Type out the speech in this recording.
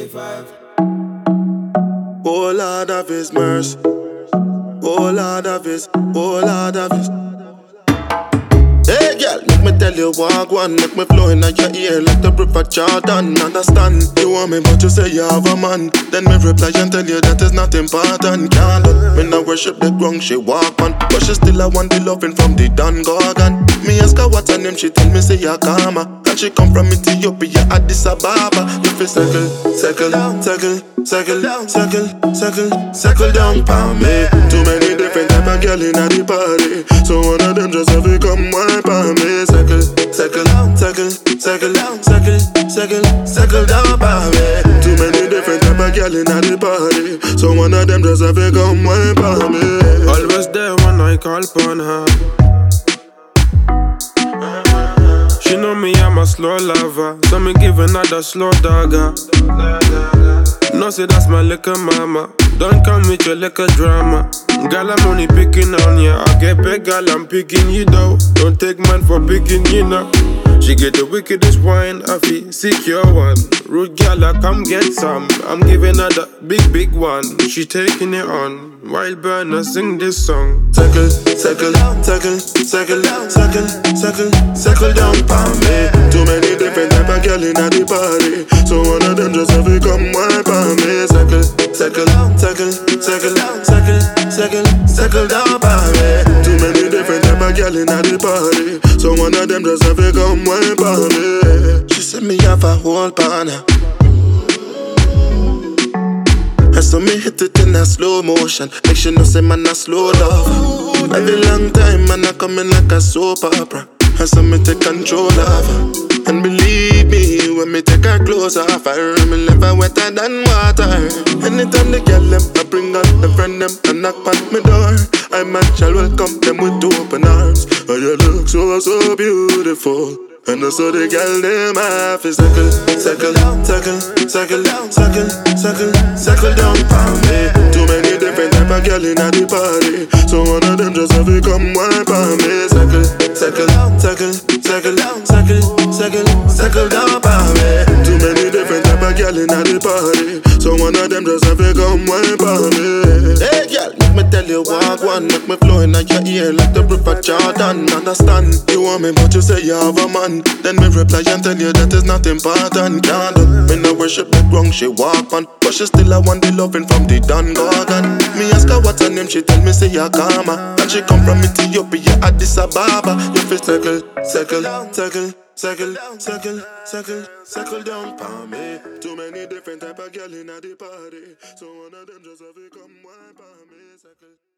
K5. Oh Lord of His mercy. Oh Lord of His, oh Lord of His. Hey girl, make me tell you walk one. Make me flow in your ear like the river Jordan. Understand, you want me but you say you have a man. Then me reply and tell you that is not important. Can't let me not worship the ground she walk on, but she still I want the loving from the Don Gorgon. Me ask her what's her name, she tell me say Yakama. And she come from Ethiopia, Addis Ababa. If you circle, circle, circle, circle, circle, circle, circle down for me. Too many different type of girl in the party, so one of them just have to come wine for me. Circle, circle, circle, circle, circle, circle, circle down for me. Too many different type of girl in the party, so one of them just have to come wine for me. Always there when I call upon her. She know me, I'm a slow lover, so me give another slow dagger. No say that's my liquor mama, don't come with your liquor drama. Girl, I'm only picking on ya. I get big, girl, I'm picking you though. Don't take man for picking you know. She get the wickedest wine, I feel secure one. Rude girl, I come get some. I'm giving her the big one. She taking it on. Wild burner, sing this song. Circle, circle, circle, circle, circle, circle, circle down for me. Too many different type of girl in the party, so one of them just have to come wine for me. Circle, circle, circle, circle, circle, circle, circle down for me. Too many different type of girl in the party, so one of them just have to come wine for me. She said me have a whole partner, and so me hit it in a slow motion. Make sure no say man a slow love. Every long time man a coming like a soap opera, and so me take control of her. And believe me, when me take her close off her, me live her wetter than water. Anytime the girl them, I bring out the friend them and knock on my door, I man shall welcome them with open arms. Oh, you look so, so beautiful, and also the girl them have to circle, circle, circle, circle, circle, circle, circle down for me. Too many different type of girl in the party, so one of them just have to come wine for me. Circle, circle, circle, circle, circle, circle, circle down for me. Too many different type of girl in the party, so one of them just have to come wine for me. Hey girl, make me tell you walk one. Make me flow in your ear like the river Jordan. Understand, you want me but you say you have a man. Then me reply and tell you that is not important. Can't let me not worship the ground she walk on, but she still I want the loving from the Don Gorgon. Me ask her what's her name, she tell me say Yakama. And she come from Ethiopia, Addis Ababa. You feel circle, circle, circle, circle, circle, circle, circle down for me. Too many different type of girl in the party, so one of them just have to come wine for me. Circle.